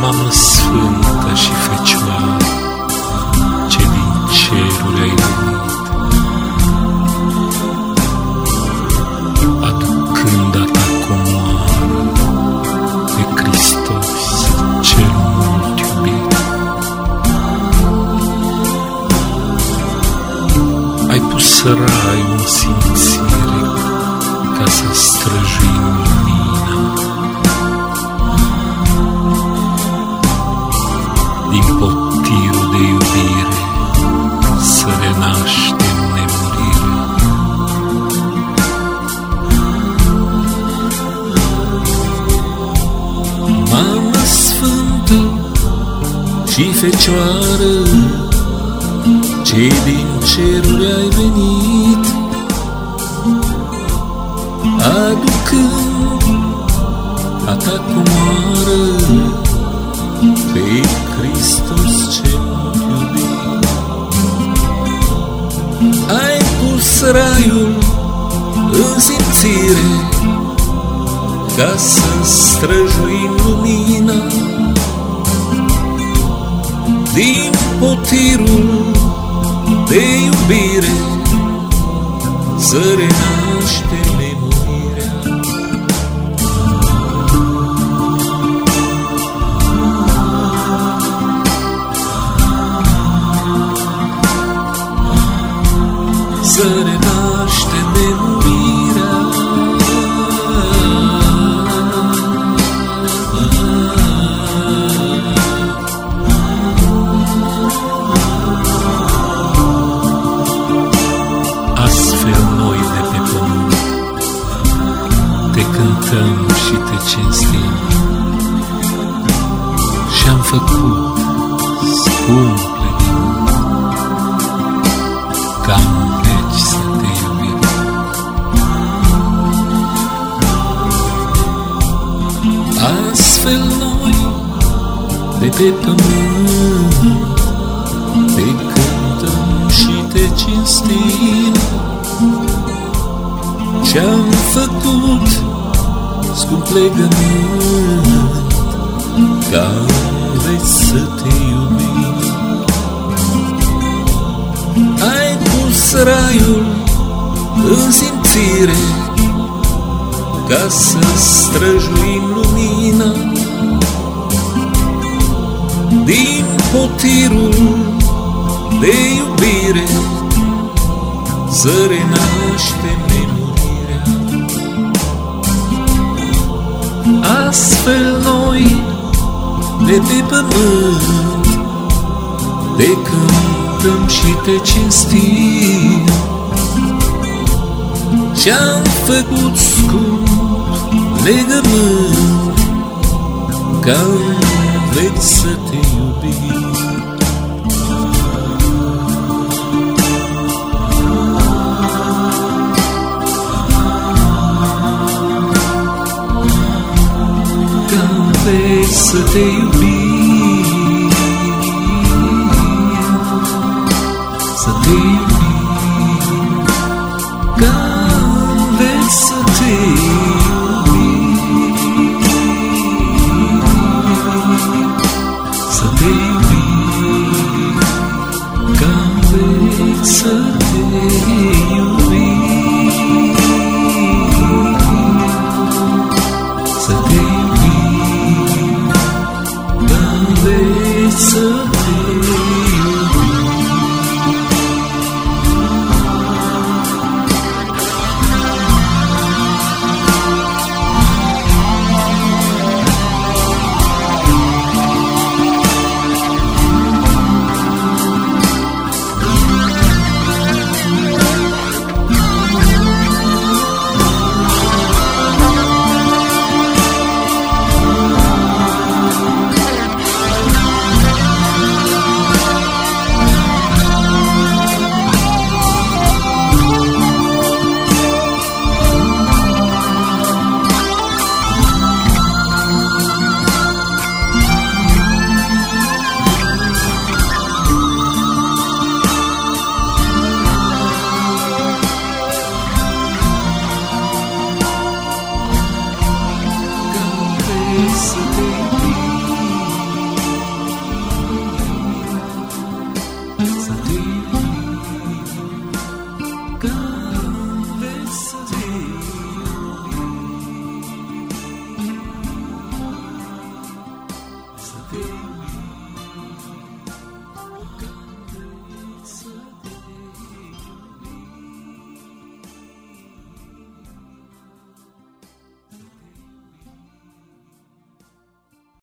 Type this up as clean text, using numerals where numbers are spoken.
Mamă Sfântă și Fecioară, ce din ceruri ai venit, aducând a ta comoară pe Hristos cel mult iubit. Ai pus raiul în simțire ca să străjuim lumina. Din potirul de iubire să renaștem nemurire. Mamă Sfântă și Fecioară, ce din ceruri ai venit, aducând a ta comoară pe Hristos cel iubit. Ai pus raiul în simțire ca să străjuim lumina. Din potirul de iubire să renaște nemurirea. Să renaște nemurirea. Astfel noi de pe pământ te cântăm și te cinstim și-am făcut, scumple, ca în veci să te iubim. Astfel noi de pe pământ te cântăm și te cinstim și-am făcut scump legământ ca în veci să te iubim. Ai pus raiul în simțire ca să străjuim lumina. Din potirul de iubire să renaștem nemurirea. Astfel noi de pe pământ te cântăm și te cinstim și-am făcut scump legământ ca în veci să te iubim. Ca-n veci să te iubim, să te iubim, ca-n veci să te iubim, să te iubim, ca-n veci să te iubim, să te iubim, ca-n veci să